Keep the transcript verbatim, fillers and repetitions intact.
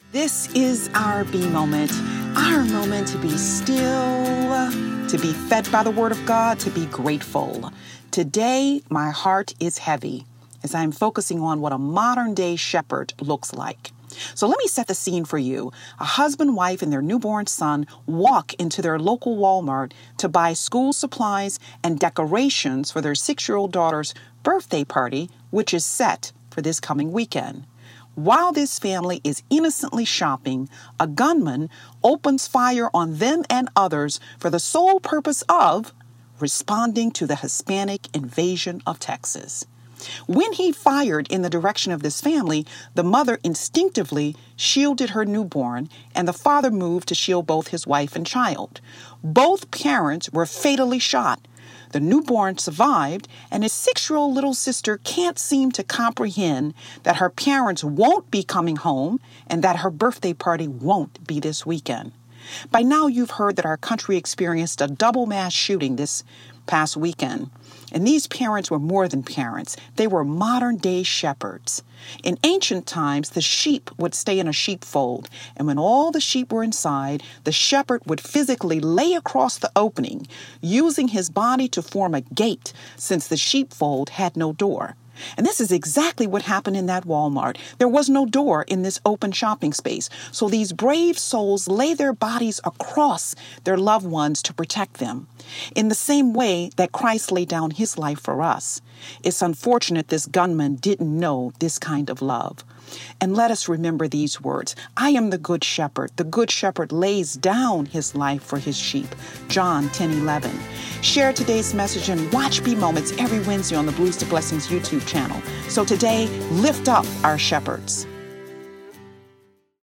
This is our B moment, our moment to be still, to be fed by the Word of God, to be grateful. Today, my heart is heavy as I'm focusing on what a modern day shepherd looks like. So let me set the scene for you. A husband, wife, and their newborn son walk into their local Walmart to buy school supplies and decorations for their six-year-old daughter's birthday party, which is set for this coming weekend. While this family is innocently shopping, a gunman opens fire on them and others for the sole purpose of responding to the Hispanic invasion of Texas. When he fired in the direction of this family, the mother instinctively shielded her newborn, and the father moved to shield both his wife and child. Both parents were fatally shot. The newborn survived, and his six-year-old little sister can't seem to comprehend that her parents won't be coming home and that her birthday party won't be this weekend. By now, you've heard that our country experienced a double mass shooting this past weekend. And these parents were more than parents. They were modern-day shepherds. In ancient times, the sheep would stay in a sheepfold, and when all the sheep were inside, the shepherd would physically lay across the opening, using his body to form a gate, since the sheepfold had no door. And this is exactly what happened in that Walmart. There was no door in this open shopping space. So these brave souls lay their bodies across their loved ones to protect them, in the same way that Christ laid down his life for us. It's unfortunate this gunman didn't know this kind of love. And let us remember these words. I am the good shepherd. The good shepherd lays down his life for his sheep. John ten eleven. Share today's message and watch B Moments every Wednesday on the Blues to Blessings YouTube channel. So today, lift up our shepherds.